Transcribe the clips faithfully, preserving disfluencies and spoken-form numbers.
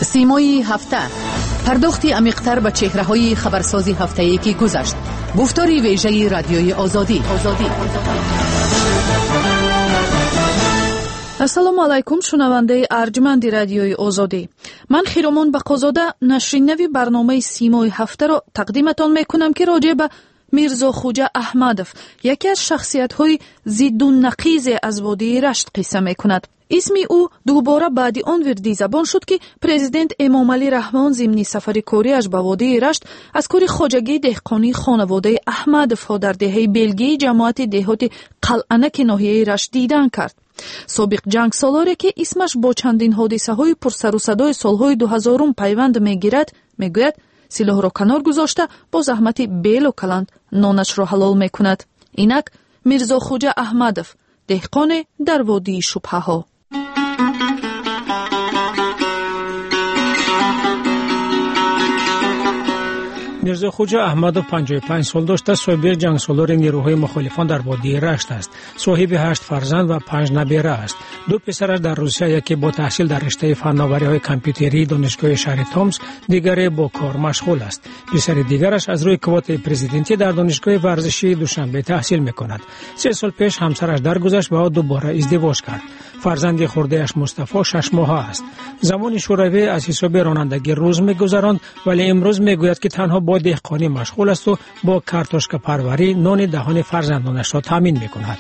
سیمای هفته، پرداختی عمیق‌تر به چهره‌های خبرسازی هفته‌ای که گذشت. گفتاری ویژه رادیوی آزادی. آزادی. السلام علیکم شنونده ارجمند رادیوی آزادی. من خیرمان بقازاده نشرین نوی برنامه سیمای هفته را تقدیمتان میکنم که راجع به میرزا خوجه احمدوف، یکی از شخصیت‌های ضد و نقیض از وادی رشت قصه میکند. اسمی او دوباره بعد آن وردی زبان شد که پرزیدنت امام علی رحمان ضمن سفر کاریش به وادی رشت از کار خواجگی دهقانی خانواده احمدوف ها در دهه بلگی جماعت دهات قلعه‌نک ناحیه رشت دیدن کرد. سابق جنگ سالاری که اسمش با چندین حادثه های پرسر و صدای سالهای دو هزارم پیوند میگیرد، میگوید سلاح را کنار گذاشته با زحمت بیل و کلند نانش را حلال میکند. اینک میرزا خوجه احمدوف، دهقان در وادی شبهه ها. میرزا خوجه احمدوف پنجاه و پنج سال داشته، سابق جنگ سالار نیروهای مخالفان در وادی رشت است. صاحب هشت فرزند و پنج نبیره است. دو پسرش در روسیه، یکی با تحصیل در رشته فناوری‌های کامپیوتری دانشگاه شهر تامس، دیگری با کار مشغول است. پسر دیگرش از روی کوته پرزیدنتی در دانشگاه ورزشی دوشنبه تحصیل می‌کند. سه سال پیش همسرش درگذشت و دوباره ازدواج کرد. فرزند خرده‌اش مصطفی شش ماهه است. زمان شوروی از حساب رانندگی روز می‌گذراند، ولی امروز می‌گوید که تنها با دهقانی مشغول است و با کارتوشک پروری نان دهان فرزندانش را تامین می‌کند.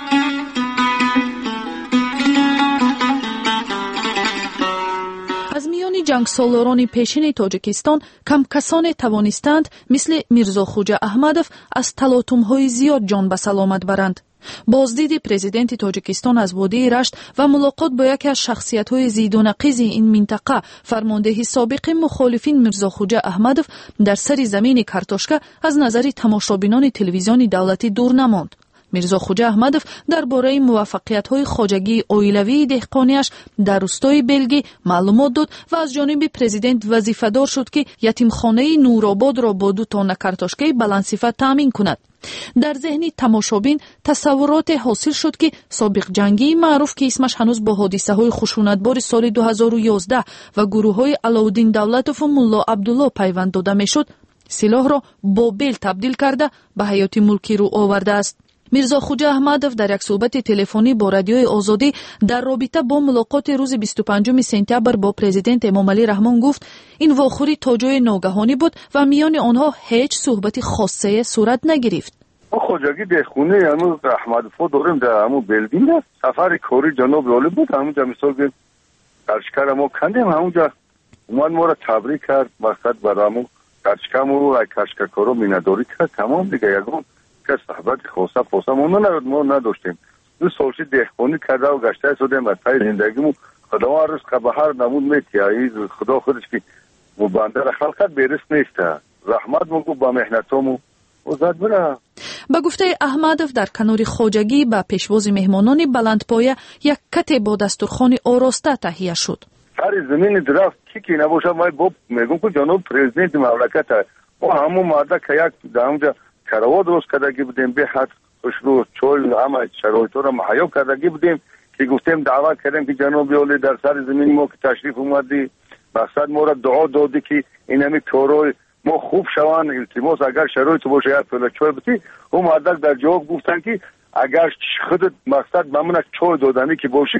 از میان جنگ سالاران پیشین تاجیکستان کم کسانی توانستند مثل میرزا خوجه احمدوف از تلاطم‌های زیاد جان به سلامت برند. بازدید پرزیدنت تاجیکستان از وادی رشت و ملاقات با یکی از شخصیت‌های ضد و نقیض این منطقه، فرمانده سابق مخالفین میرزا خوجه احمدوف، در سر زمین کارتوشکا از نظر تماشابینان تلویزیون دولتی دور نماند. میرزا خوجه احمدوف درباره موفقیت‌های خواجگی عائلوی دهقانیش در روستای بلگی معلومات داد و از جانب پرزیدنت وظیفه‌دار شد که یتیمخانه نورآباد را با دو تانه کارتوشکای بلندصفت تامین کند. در ذهن تماشابین تصورات حاصل شد که سابق جنگی معروف که اسمش هنوز با حادثه‌های خشونتبار سال دو هزار و یازده و گروه‌های علاءالدین دولتوف و ملا عبدالله پیوند داده میشد، سلاح را با بیل تبدیل کرده به حیات ملکی رو آورده است. میرزا خوجه احمدوف در یک صحبت تلفنی با رادیوی آزادی در رابطه با ملاقات روز بیست و پنجم سپتامبر با پرزیدنت امام علی رحمان گفت این واخوری تاجای ناگهانی بود و میان آنها هیچ صحبت خاصه صورت نگرفت. خواجگی دهخونه همون احمدوف داریم در همون بلگین سفر کاری جناب عالی بود. همونجا مثال که کارشکر ما کندیم، همونجا اومد ما را تبریک کرد، مقصد برامو کارشکرمو و کارشکرکارو مینداری کرد. تمام دیگه یکم که صحبت خاصه خاصه ما ندارد، ما نداشتیم. دو سالشی دهقانی کرده و گشته شدیم و تای زندگیمو خدا عرض که به هر نمود میتیایی خدا خودش که بنده را خلقت بیرست نیسته، رحمت مگو با محنتامو و زد بره. با گفته احمدوف در کنار خواجگی به پیشواز مهمانان بلندپایه یک کت با دسترخوان آراسته تهیه شد. سر زمین درخت کی کی نباشه ما با میگم که جناب پرزیدنت مملکت ما همون ماده که یک دامجا کاروا درست کردگی بودیم، به حد خوشرو چول همه شرایط را مهیا کردگی بودیم که گفتیم دعوت کردیم که جناب عالی در سر زمین ما که تشریف اومدی، مقصد ما را دعا دادی که این همی کارای ما خوب شوان، التماس اگر شرایط باشه یک پله چای بتی. اون مدد در جواب گفتن که اگر خودت مقصد بمونه چای دادنی که باشی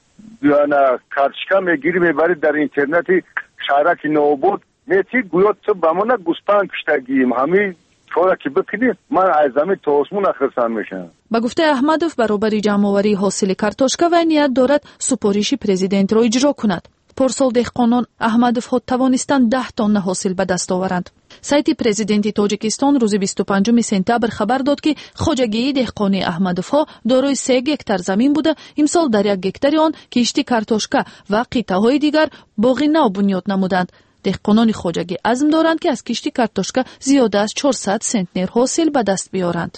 یعنی کارشکا میگیری میبرید در اینترنتی شهرک نوبود میتی گویا تو بمونه گوسپند کشتگیم همین چای که بکنی من از زمین تا آسمون اخرسان میشم. با گفته احمدوف برابر جمع‌آوری حاصل کارتوشکا و نیت دارد سپارش پرزیدنت را اجرا کند. پارسال دهقانان احمدوف ها توانستند ده تن حاصل به دست آورند. سایت پرزیدنت تاجیکستان روز بیست و پنجم سپتامبر خبر داد که خواجگی دهقانی احمدوف ها دارای سه گکتار زمین بوده. امسال در یک گکتار آن کشتی کارتوشکا و قطعه های دیگر باغی نو بنیاد نمودند. دهقانان خواجگی عزم دارند که از کشتی کارتوشکا زیاده از چهارصد سنتنر حاصل به دست بیارند.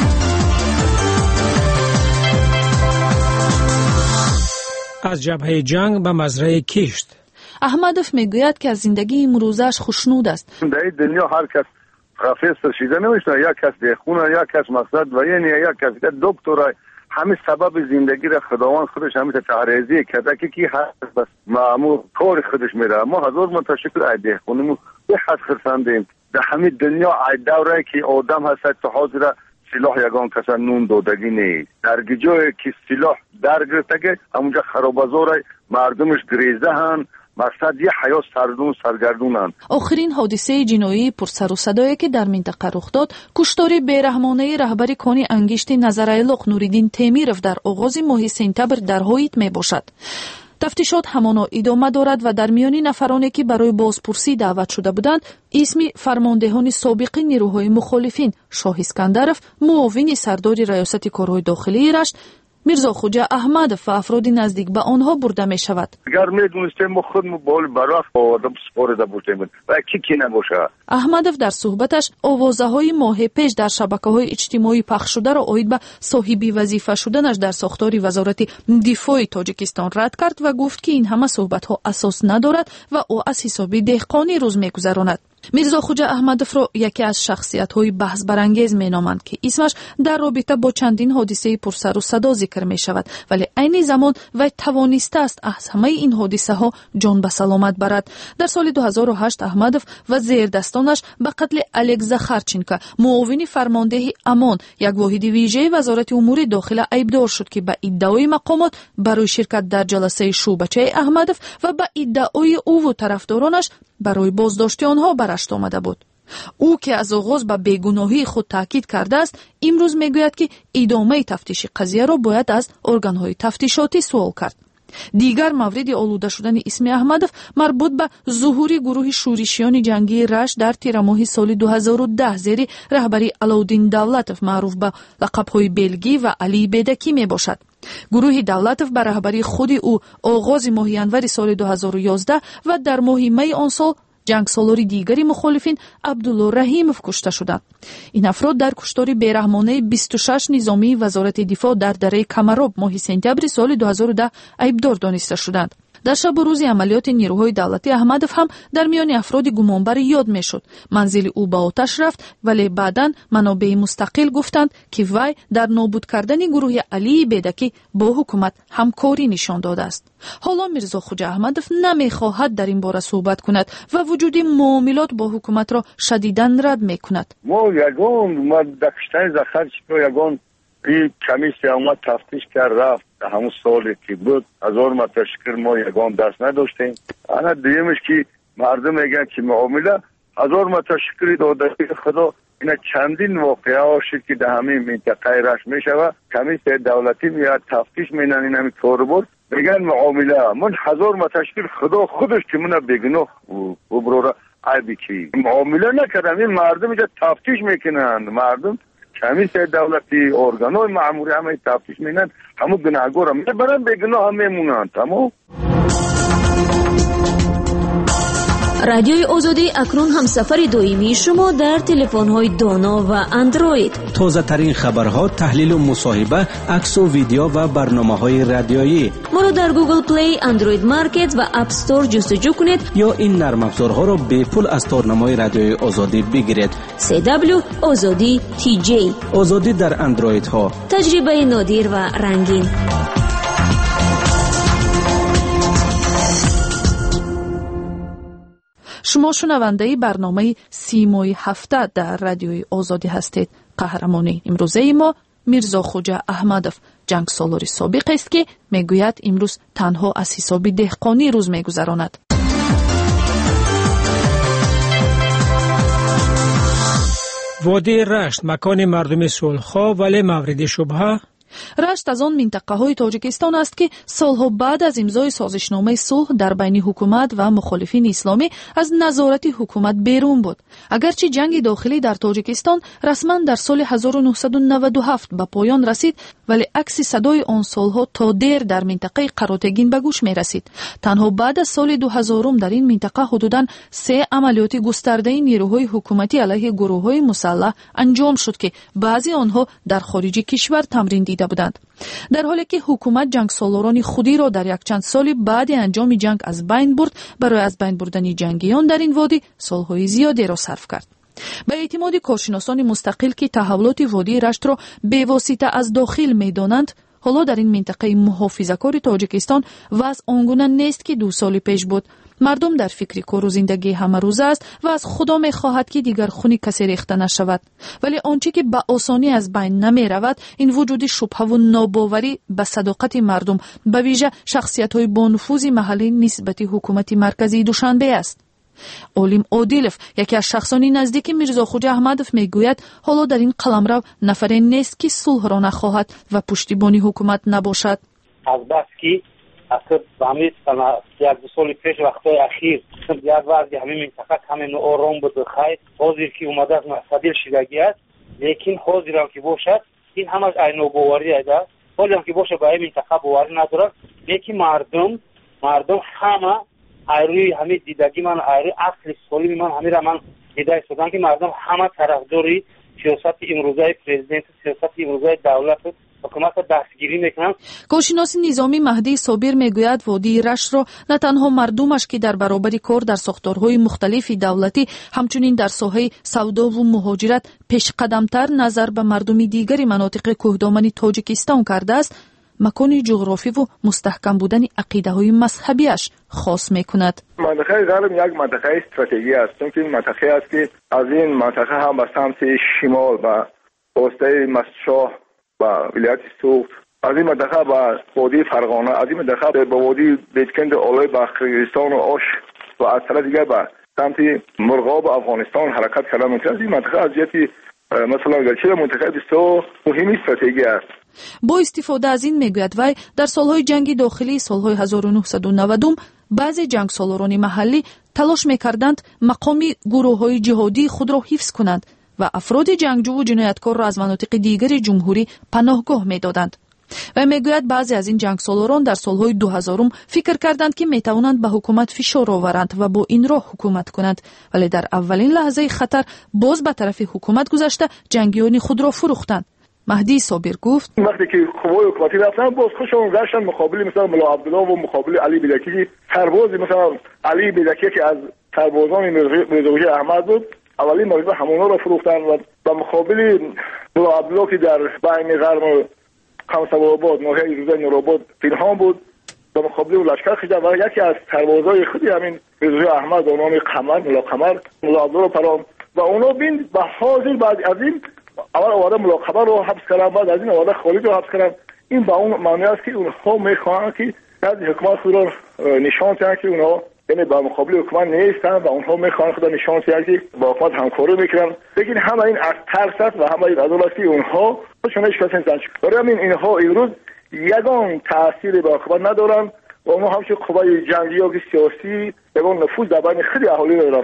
از جبهه جنگ به مزرعه کشت. احمدوف میگوید که از زندگی امروزش خوشنود است. در دنیا هر کس پروفسور شده نمیشه، یا کس دهقان، یا کس مقصد و یعنی یا کس دکتر، همین سبب زندگی را خداوند خودش همین تعریضی کرده که کی هست بس معمول کار خودش میره. ما هزار متشکر ایده خونمو به حد خرسندیم در همین دنیا ای دوره که آدم هست تا حاضر سلاح یگان کسا نون دودگی نیست. در جایی که سلاح در گرفته که همونجا خرابازار مردمش گریزه هن، مقصد یه حیات سردون سرگردونن. آخرین حادثه جنایی پرسر و صدایی که در منطقه رخ داد کشتار بیرحمانه رهبر کانی انگشت نظرایلق نوریدین تیمیرов در آغاز ماه سپتامبر در هایت می باشد. تفتیشات همانا ادامه دارد و در میان نفرانی که برای بازپرسی دعوت شده بودند اسم فرماندهان سابق نیروهای مخالفین شاه اسکندرов، معاون سردار ریاست کارهای داخلی رشت میرزا خوجا احمدov و افراد نزدیک به آنها برده می شود. اگر می دونستیم ما خودمون بال برای آدم سپارده بودیم و کی کی نباشه. احمدov در صحبتش آوازه های ماه پیش در شبکه های اجتماعی پخش شده را عاید به صاحبی وظیفه شدنش در ساختار وزارت دفاع تاجیکستان رد کرد و گفت که این همه صحبت ها اساس ندارد و او از حساب دهقانی روز می گذراند. میرزا خوجا احمدov را یکی از شخصیت‌های بحث برانگیز می‌نامند که اسمش در رابطه با چندین حادثه پرسر و صدا ذکر می‌شود، ولی عین زمان وی توانسته است از همه این حادثه‌ها جان به سلامت برد. در سال دو هزار و هشت احمدov و زیردستانش به قتل الکس زاخارچنکو، معاون فرمانده امان، یک واحد ویژه وزارت امور داخله ایبدار شد که به ادعای مقامات برای شرکت در جلسه شوبچه احمدov و به ادعای او و طرفدارانش برای بازداشت آنها برشت آمده بود. او که از آغاز به بیگناهی خود تاکید کرده است، امروز میگوید که ادامه تفتیش قضیه را باید از ارگانهای تفتیشاتی سوال کرد. دیگر مورد آلوده شدن اسم احمدov مربوط به ظهور گروه شورشیان جنگی رشت در تیر ماه سال دو هزار و ده زیر رهبری علاءالدین دولتov معروف به لقب‌های بلگی و علی بیدکی می باشد. گروه دولتov به رهبری خود او آغاز ماه ینور سال دو هزار و یازده و در ماه می آن سال جنگسالار دیگری مخالفین عبدالله رحیمov کشته شدند. این افراد در کشتار بیرحمانه بیست و شش نظامی وزارت دفاع در دره کمراب ماه سپتامبر سال دو هزار و ده ایبدار دانسته شدند. در شب و روز عملیات نیروهای دولتی احمدov هم در میان افراد گمانبر یاد میشد. منزل او به آتش رفت، ولی بعداً منابع مستقل گفتند که وی در نابود کردن گروه علی بیدکی با حکومت همکاری نشان داده است. حالا میرزا خوجا احمدov نمیخواهد در این باره صحبت کند و وجود معاملات با حکومت را شدیداً رد میکند. ما یگان ما دکشتن زاخارچنکو یگان این کمیسی اومد تفتیش کرد رفت همون سالی که بود. هزار متشکر ما یگان دست نداشتیم. انا دیمش که مردم میگن که معامله هزار متشکری داده خدا. اینا چندین واقعه هاشید که در همین منطقه رشت میشود. کمیسی دولتی میاد تفتیش مینن این همین کار بود میگن معامله. من هزار متشکر خدا خودش که من بگناه و برورا عیبی که معامله نکردم. این مردم اینجا تفتیش میکنن. مردم کمیسی دولتی ارگانای مأموری همه تفتیش مینن. همون گناهگار هم میبرن بگناه هم میمونن. تمام. رادیوی آزادی اکنون هم سفر دائمی شما در تلفن‌های دانا و اندروید. تازه ترین خبرها، تحلیل و مصاحبه، عکس و ویدیو و برنامه‌های رادیویی. ما را در گوگل پلی، اندروید مارکت و اپ استور جستجو کنید یا این نرم افزارها را به پول از تارنمای رادیوی آزادی بگیرید. سی دبلیو آزادی تی جی. آزادی در اندروید ها. تجربه نادر و رنگین. شما شنونده برنامه سیمای هفته در رادیوی آزادی هستید. قهرمانی امروزه ما میرزا خوجا احمدov، جنگسالار سابق است که میگوید امروز تنها از حساب دهقانی روز میگذراند. وادی رشت مکان مردم صلح‌خواه ولی مورد شبهه. رشت از آن منطقه های تاجیکستان است که سالها بعد از امضای سازشنامه صلح در بین حکومت و مخالفین اسلامی از نظارت حکومت بیرون بود. اگرچه جنگ داخلی در تاجیکستان رسما در سال هزار و نهصد و نود و هفت به پایان رسید، ولی عکس صدای آن سالها تا دیر در منطقه قراتگین به گوش می رسید. تنها بعد از سال دو هزار در این منطقه حدوداً سه عملیات گسترده نیروهای حکومتی علیه گروه‌های مسلح انجام شد که بعضی آنها در خارج کشور تمرین دیده بودند. در حالی که حکومت جنگسالاران خودی را در یک چند سال بعد انجام جنگ از بین برد، برای از بین بردن جنگیان در این وادی سالهای زیادی را صرف کرد. به اعتماد کارشناسان مستقل که تحولات وادی رشت را به واسطه از داخل می‌دانند، حالا در این منطقه محافظه‌کار تاجیکستان وضع آنگونه نیست که دو سال پیش بود. مردم در فکر کار و زندگی همه روز است و از خدا می خواهد که دیگر خون کسی ریخته نشود. ولی آنچه که به آسانی از بین نمی رود این وجود شبهه و ناباوری به صداقت مردم، به ویژه شخصیت‌های با نفوذ محلی نسبت حکومت مرکزی دوشنبه است. اولیم عادلف یکی از شخصان نزدیک میرزاخوجا احمدов میگوید حالا در این قلمرو نفری نیست که صلح را نخواهد و پشتیبانی حکومت نباشد. از بس که اصلا همین یک دو سال پیش وقتای اخیر یک وضع همین منطقه همین آرام بود خیر حاضر که اومده از معتدل شدگی است، لیکن حاضر هم که باشد این همش عین باوری است. حالا هم که باشه به این منطقه باوری ندارد، لیکن مردم مردم همه ایروی همین دیدگی من ایروی اصل سالمی من همین را من دیده شدم که مردم همه طرفداری سیاست امروزه پرزیدنت، سیاست امروزه دولت حکومت دستگیری میکنن. کارشناس نظامی مهدی صابر میگوید وادی رشت را نه تنها مردمش که در برابر کار در ساختارهای مختلف دولتی همچنین در ساحه سودا و مهاجرت پیش قدمتر نظر به مردم دیگری مناطق کوهدامن تاجیکستان کرده است، مکان جغرافی و مستحکم بودن عقیده های مذهبیش خاص میکند. منطقه غرب یک منطقه استراتژی است، چون که این منطقه است که از این منطقه هم به سمت شمال و وسطای مسجد و ولایت سوخت، از این منطقه به وادی فرغانه، از این منطقه به وادی بیتکند اولای به قرقیزستان و آش و از طرف دیگر به سمت مرغاب افغانستان حرکت کردن میکنه. از این منطقه از جهتی مثلا گرچه منطقه بسیار مهم استراتژی است. با استفاده از این میگوید وی در سالهای جنگ داخلی سالهای هزار و نهصد و نود بعضی جنگسالاران محلی تلاش میکردند مقام گروه‌های جهادی خود را حفظ کنند و افراد جنگجو و جنایتکار را از مناطق دیگر جمهوری پناهگاه میدادند. و میگوید بعضی از این جنگسالاران در سالهای دو هزار فکر کردند که میتوانند به حکومت فشار آورند و با این راه حکومت کنند، ولی در اولین لحظه خطر باز به طرف حکومت گذشته جنگیان خود را فروختند. مهدی صابر گفت وقتی که قوای حکومتی رفتن باز خودشون گشتن مقابل مثلا ملا عبدالله و مقابل علی بیدکی، سرباز مثلا علی بیدکی که از سربازان میرزاخوجا احمد بود، اولین مرتبه همونا را فروختن و به مقابل ملا عبدالله که در بین غرب قمسواباد ناحیه روزای نورآباد پنهان بود، به مقابل لشکر خیزد و یکی از سربازای خودی همین میرزاخوجا احمد به نام قمر ملا قمر ملا عبدالله پرام و اونا بین به حاضر بعد از این اول آواره ملا قمر رو حبس کردن، بعد از این آواره خالد رو حبس کردن. این با اون معنی است که اونها میخواهند که از حکومت خود را نشان دهند که اونها یعنی با مقابل حکومت نیستن و اونها میخواهند خود نشان دهند که با حکومت همکاری میکنن. لیکن همه این از ترس است و همه این از اون است که اونها خودشون هیچ کسی نیستن. برای همین اینها امروز یگان تأثیر به حکومت ندارن و اونها همچون قوای جنگی یا سیاسی یگان نفوذ در بین خیلی اهالی دارن.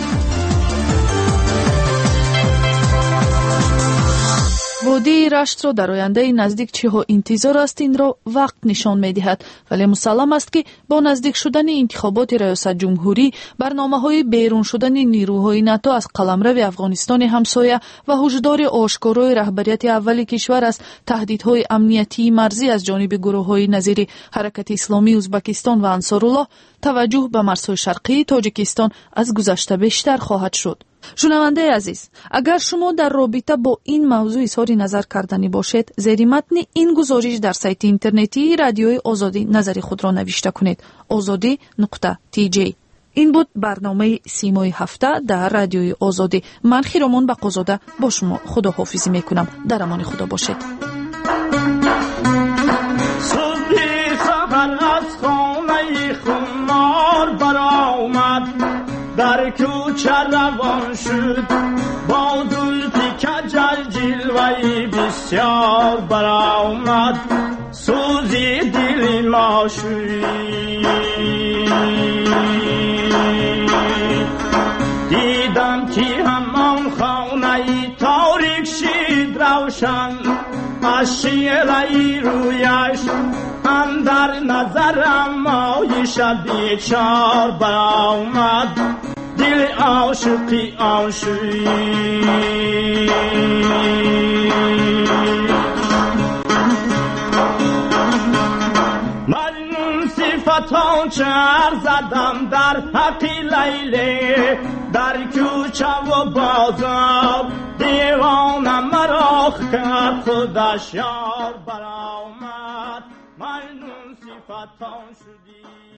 وادی رشت را در آینده نزدیک چه ها انتظار است این را وقت نشان می دهد، ولی مسلم است که با نزدیک شدن انتخابات ریاست جمهوری برنامه های بیرون شدن نیروهای ناتو از قلمرو افغانستان همسایه و هشدار آشکارای رهبریت اول کشور از تهدیدهای امنیتی مرزی از جانب گروه های نظیر حرکت اسلامی ازبکستان و انصارالله توجه به مرزهای شرقی تاجیکستان از گذشته بیشتر خواهد شد. شنونده عزیز، اگر شما در رابطه با این موضوع اظهار نظر کردنی باشید، زیر متن این گزارش در سایت اینترنتی رادیوی آزادی نظر خود را نوشته کنید. آزادی نقطه تی جی. این بود برنامه سیمای هفته در رادیوی آزادی. من خیرمان بقازاده با شما خداحافظی میکنم. در امان خدا باشید. در کوچه روان شد با زلفی کجل جلوه‌ای بسیار برآمد، سوزی دل ما شد. دیدم که همان خانه تاریک شد روشن، از شیره‌ای رویش اندر نظرم مایش بیچار برآمد، دل عاشقی عاشقی. من صفتان چر زدم در حق لیلی، در کوچه و بازار دیوانه مرا کرد خودش یار برآمد. مجنون صفتان شدی.